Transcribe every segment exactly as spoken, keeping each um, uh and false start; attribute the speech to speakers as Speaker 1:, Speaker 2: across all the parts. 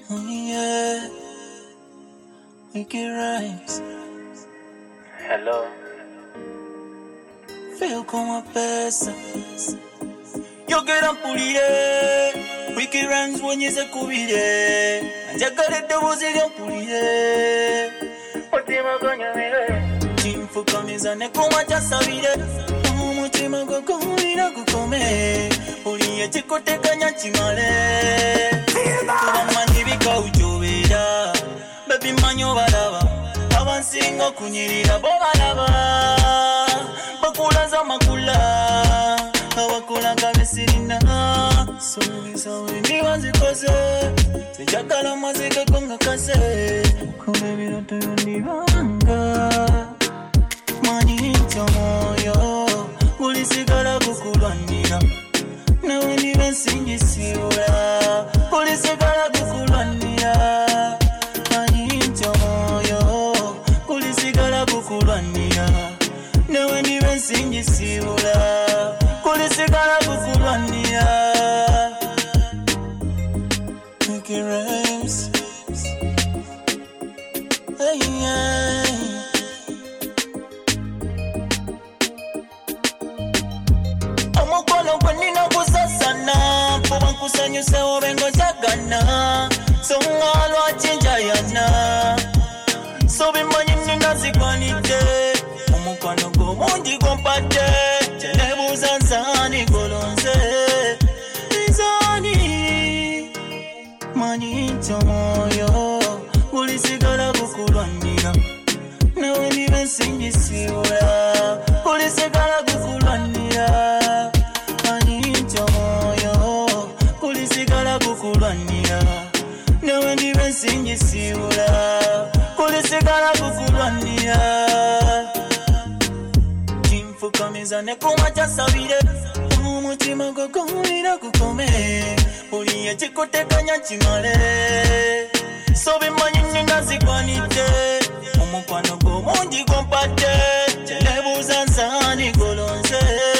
Speaker 1: Oh yeah, wicked rhymes.
Speaker 2: Hello.
Speaker 1: Feel como pesa. Yo quiero pulire. Wicked rhymes wonyeze kubire. Anjagalete buzire pulire.
Speaker 2: Mutima gonyamire.
Speaker 1: Chimfukamiza ne kuma chasabire. Umutima gukumira gukome. Uliye chikotekanya chimale. Tubamanyi bikawujobera. Baby manyo balaba. Abansinga kunyirira bo balaba. Bakula za makula. Abakula kabesirina. Songisa wendi wazikoze. Sejagala mazika konga kase. Kube biroto yondibanga. Mani moyo. Ulisigala kukulwanira. Nawe nibe sinjisiula. Ulisigala kukulwanira. Mani moyo. Ulisigala kukulwanira. Nawe nibe sinjisiula. Ulisigala kukulwanira. Wicked rhymes. Hey, yeah. Amukono kwenina kusasana. Poba kusanyuse obengo jagana. Songa lwa chinjayana. Sobi manyi nina zikwanite. Amukono gomungi kompate. Chelebu zanzani kolonze. Nizani. Manyi moyo. Ulisigala kukulwanira. Nawe nibe sinjisiula. Ulisigala kukulwanira. Manyi moyo. Ulisigala kukulwanira. Nawe nibe sinjisiula. Ulisigala kukulwanira. Chimfukamiza ne kuma chasabire. Umutima gukumira gukome. Uliye chikotekanya chimale. Sobi manyi nina zikwanite. Omukwano gomungi kompate. Chelebu zanzani kolonze.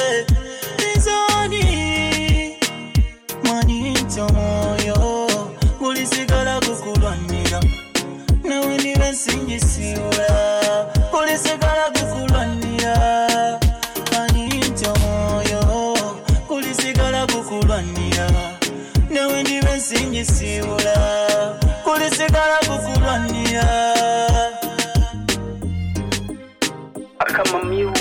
Speaker 1: Nizani. Manyi moyo. Ulisigala kukulwanira. Nawe nibe sinjisiula. Ulisigala kukulwanira. Manyi moyo. Ulisigala kukulwanira. Nawe nibe sinjisiula. Ulisigala kukulwanira.
Speaker 2: Akama music.